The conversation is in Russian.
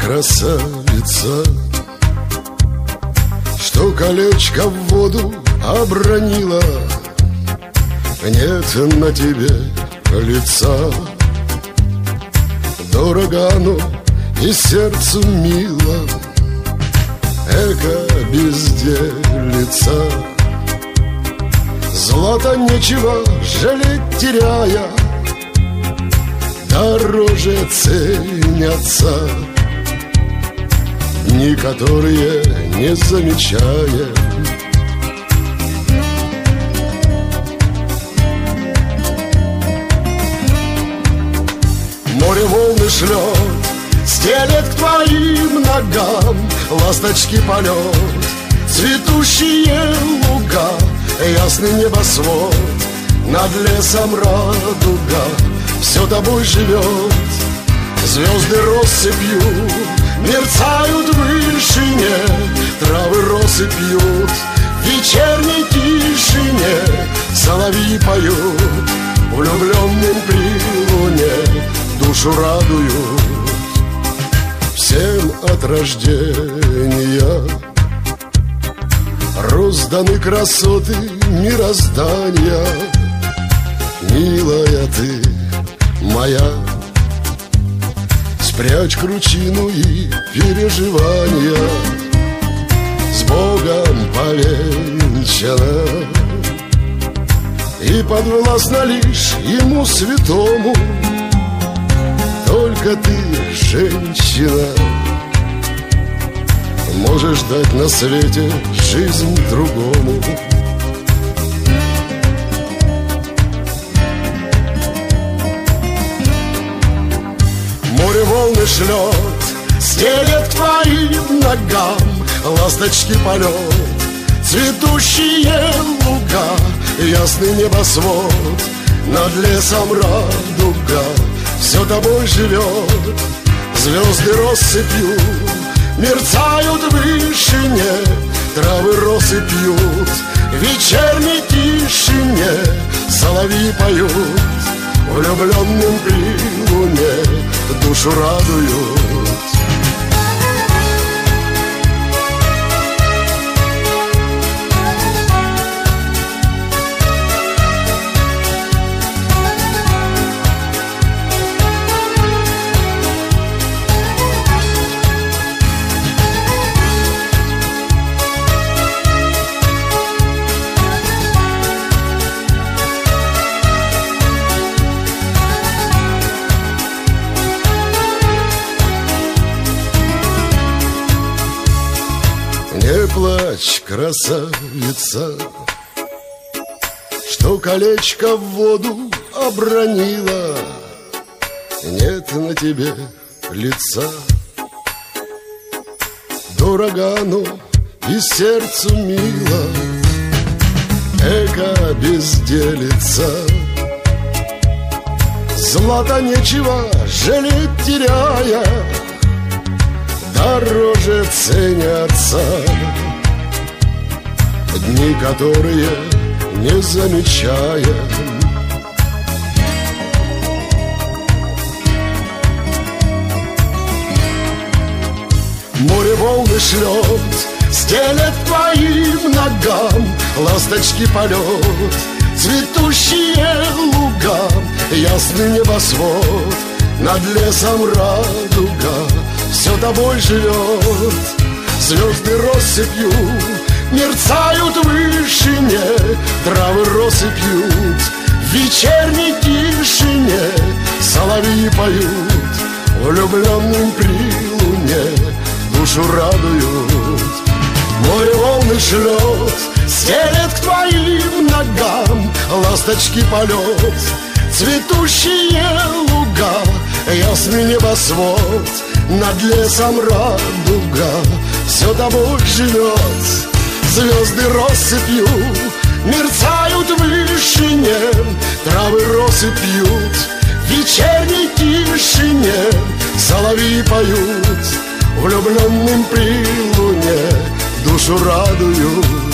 красавица, что колечко в воду обронила. Нет на тебе лица, дорого оно и сердцу мило. Эко безделица, злато нечего жалеть, теряя, дороже ценятся дни, которые не замечаем. Море волны шлет, стелет к твоим ногам ласточки полет, цветущие луга, ясный небосвод, над лесом радуга, все тобой живет. Звезды россыпью мерцают в вышине, травы росы пьют, в вечерней тишине соловьи поют, влюбленным при луне душу радуют. Всем от рождения розданы красоты мироздания. Милая ты моя, спрячь кручину и переживания, с Богом повенчана и подвластна лишь Ему святому. Только ты, женщина, можешь дать на свете жизнь другому. Море волны шлет, стелет к твоим ногам ласточки полет, цветущие луга, ясный небосвод, над лесом радуга, все тобой живет. Звезды россыпью мерцают в вышине, травы росы пьют, в вечерней тишине соловьи поют, влюбленным при луне душу радуют. Не плачь, красавица, что колечко в воду обронила. Нет на тебе лица, дорого оно и сердцу мило. Эко безделица, злато нечего жалеть, теряя, дороже ценятся дни, которые не замечаем. Море волны шлет, стелет твоим ногам ласточки полет, цветущие луга, ясный небосвод, над лесом радуга, все тобой живет. Звезды россыпью мерцают в вышине, травы росы пьют, в вечерней тишине соловьи поют, влюбленным при луне душу радуют. Море волны шлет, стелет к твоим ногам ласточки полет, цветущие луга, ясный небосвод, над лесом радуга, все тобой живет. Звезды россыпью мерцают в вышине, травы росы пьют, в вечерней тишине соловьи поют, влюбленным при луне душу радуют.